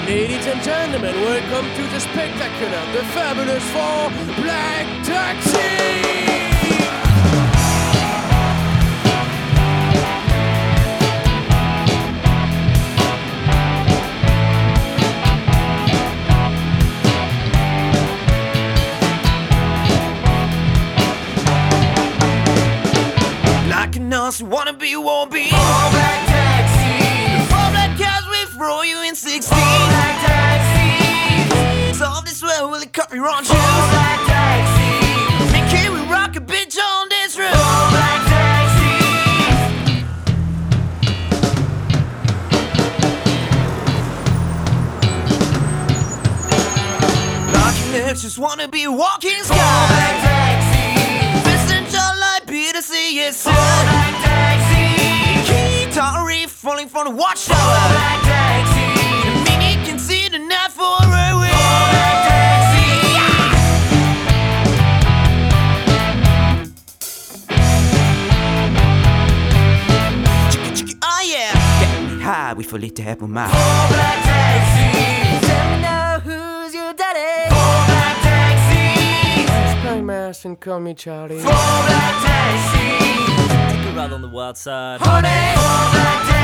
Ladies and gentlemen, welcome to the spectacular, the fabulous Four Black Taxi! Like an us, wanna be warby. Four black taxis. Four black cars will throw you in 16. Four black taxis. Solve this well, will it cut me wrong? Four black taxis. And can we rock a bitch on this road? Four black taxis. Like an ex, just wanna be a walking sky. Four black taxis. Passenger like Peter, say yes sir. Four black taxis. Guitar riff falling from the watchtower. Four black taxis. And maybe you can see the night for a way. Four black taxis. Oh yeah. Getting high, we fully tap on my. Four black taxis. Tell me now who's your daddy. Four black taxis. Play mass and call me Charlie. Four black taxis. Take a ride on the wild side. Honey. Four black taxis.